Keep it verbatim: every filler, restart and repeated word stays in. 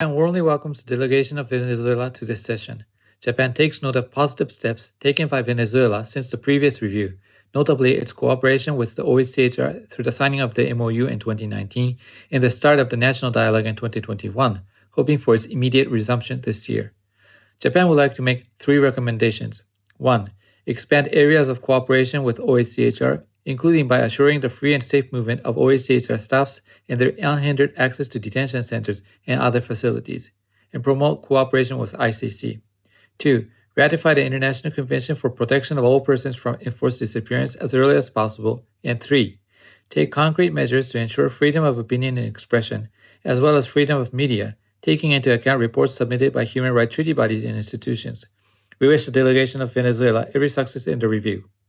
Japan warmly welcomes the delegation of Venezuela to this session. Japan takes note of positive steps taken by Venezuela since the previous review, notably its cooperation with the O H C H R through the signing of the M O U in twenty nineteen and the start of the national dialogue in twenty twenty-one, hoping for its immediate resumption this year. Japan would like to make three recommendations. one. Expand areas of cooperation with O H C H R, including by assuring the free and safe movement of O H C H R staffs and their unhindered access to detention centers and other facilities, and promote cooperation with I C C. two. Ratify the International Convention for Protection of All Persons from Enforced Disappearance as early as possible. And three. Take concrete measures to ensure freedom of opinion and expression, as well as freedom of media, taking into account reports submitted by human rights treaty bodies and institutions. We wish the delegation of Venezuela every success in the review.